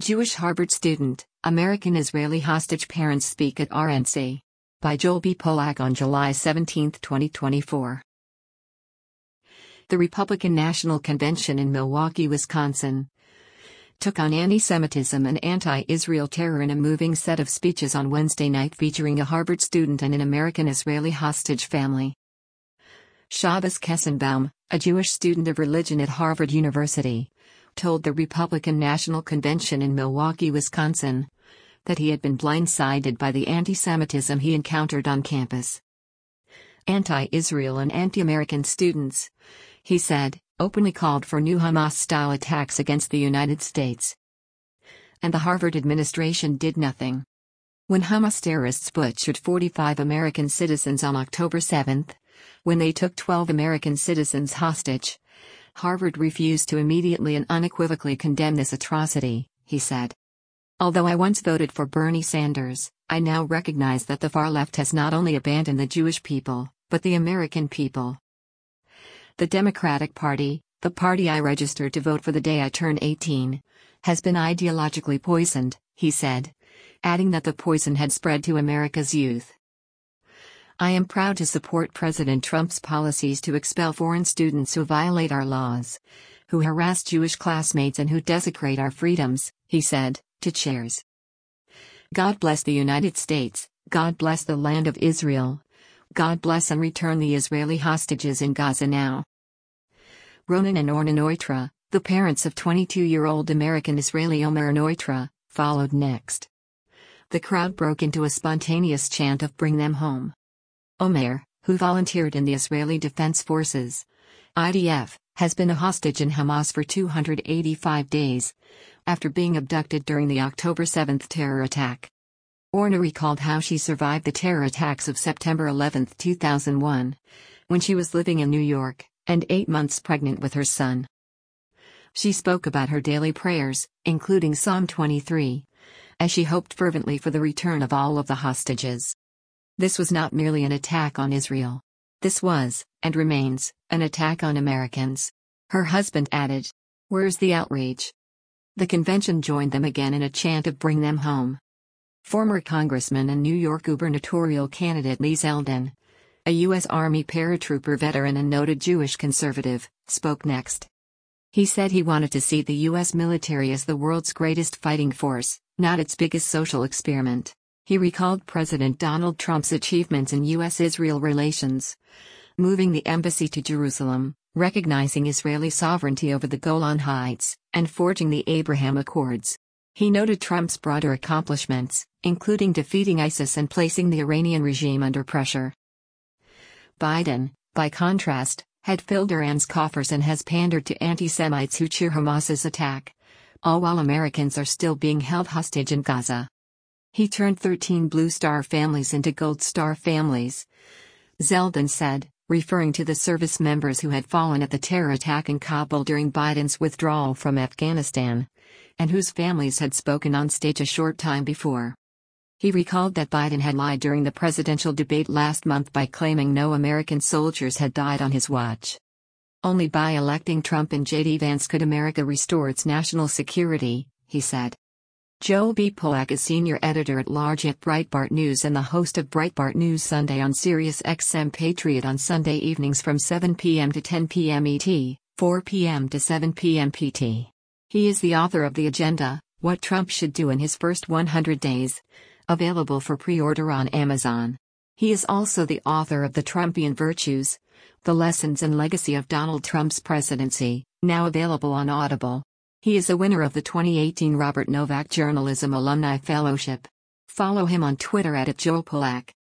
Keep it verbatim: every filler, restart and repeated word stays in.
Jewish Harvard student, American-Israeli hostage parents speak at R N C. By Joel B. Polak on July seventeenth, twenty twenty-four. The Republican National Convention in Milwaukee, Wisconsin, took on anti-Semitism and anti-Israel terror in a moving set of speeches on Wednesday night featuring a Harvard student and an American-Israeli hostage family. Shabbos Kessenbaum, a Jewish student of religion at Harvard University, told the Republican National Convention in Milwaukee, Wisconsin, that he had been blindsided by the anti-Semitism he encountered on campus. Anti-Israel and anti-American students, he said, openly called for new Hamas-style attacks against the United States. And the Harvard administration did nothing. When Hamas terrorists butchered forty-five American citizens on October seventh, when they took twelve American citizens hostage, Harvard refused to immediately and unequivocally condemn this atrocity, he said. Although I once voted for Bernie Sanders, I now recognize that the far left has not only abandoned the Jewish people, but the American people. The Democratic Party, the party I registered to vote for the day I turned eighteen, has been ideologically poisoned, he said, adding that the poison had spread to America's youth. I am proud to support President Trump's policies to expel foreign students who violate our laws, who harass Jewish classmates and who desecrate our freedoms, he said, to chairs. God bless the United States, God bless the land of Israel. God bless and return the Israeli hostages in Gaza now. Ronan and Orna Neutra, the parents of twenty-two-year-old American-Israeli Omer Neutra, followed next. The crowd broke into a spontaneous chant of "Bring them home." Omer, who volunteered in the Israeli Defense Forces, I D F, has been a hostage in Hamas for two hundred eighty-five days, after being abducted during the October seventh terror attack. Orna recalled how she survived the terror attacks of September eleventh, two thousand one, when she was living in New York, and eight months pregnant with her son. She spoke about her daily prayers, including Psalm twenty-three, as she hoped fervently for the return of all of the hostages. This was not merely an attack on Israel. This was, and remains, an attack on Americans. Her husband added, "Where's the outrage?" The convention joined them again in a chant of "Bring them home." Former Congressman and New York gubernatorial candidate Lee Zeldin, a U S Army paratrooper veteran and noted Jewish conservative, spoke next. He said he wanted to see the U S military as the world's greatest fighting force, not its biggest social experiment. He recalled President Donald Trump's achievements in U S Israel relations, moving the embassy to Jerusalem, recognizing Israeli sovereignty over the Golan Heights, and forging the Abraham Accords. He noted Trump's broader accomplishments, including defeating ISIS and placing the Iranian regime under pressure. Biden, by contrast, had filled Iran's coffers and has pandered to anti-Semites who cheer Hamas's attack, all while Americans are still being held hostage in Gaza. He turned thirteen Blue Star families into Gold Star families, Zeldin said, referring to the service members who had fallen at the terror attack in Kabul during Biden's withdrawal from Afghanistan, and whose families had spoken on stage a short time before. He recalled that Biden had lied during the presidential debate last month by claiming no American soldiers had died on his watch. Only by electing Trump and J D Vance could America restore its national security, he said. Joel B. Polak is senior editor-at-large at Breitbart News and the host of Breitbart News Sunday on Sirius X M Patriot on Sunday evenings from seven p m to ten p m E T, four p m to seven p m P T. He is the author of The Agenda, What Trump Should Do in His First one hundred days, available for pre-order on Amazon. He is also the author of The Trumpian Virtues, The Lessons and Legacy of Donald Trump's Presidency, now available on Audible. He is a winner of the twenty eighteen Robert Novak Journalism Alumni Fellowship. Follow him on Twitter at Joel Polak.